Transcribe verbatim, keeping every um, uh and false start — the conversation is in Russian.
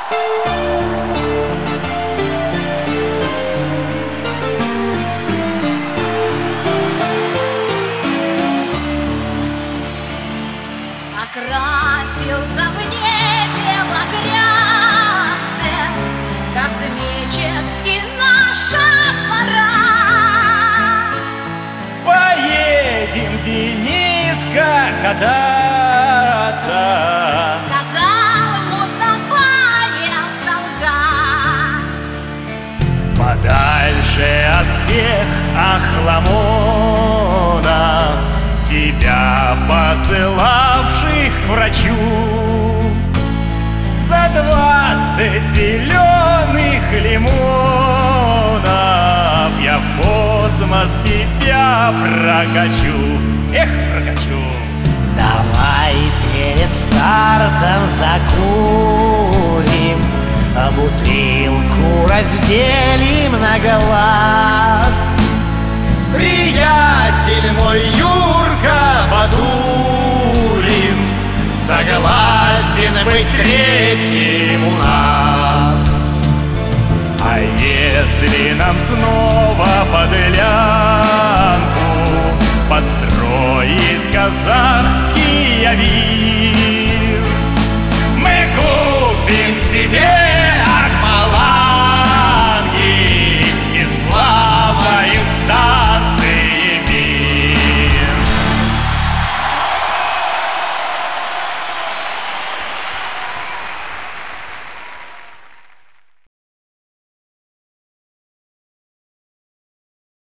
Окрасился в небе багрянце космический наш аппарат. Поедем, Дениска, кататься, сказал Мусабаев Талгат. подальше от всех охламонов, тебя посылавших к врачу. За двадцать зеленых лимонов я в космос тебя прокачу. Эх, прокачу. Давай перед стартом закурим, а бутылку разделим на глаз. Приятель мой Юрка Батурин согласен быть третьим у нас. А если нам снова подлянку подстроит казахский авиа,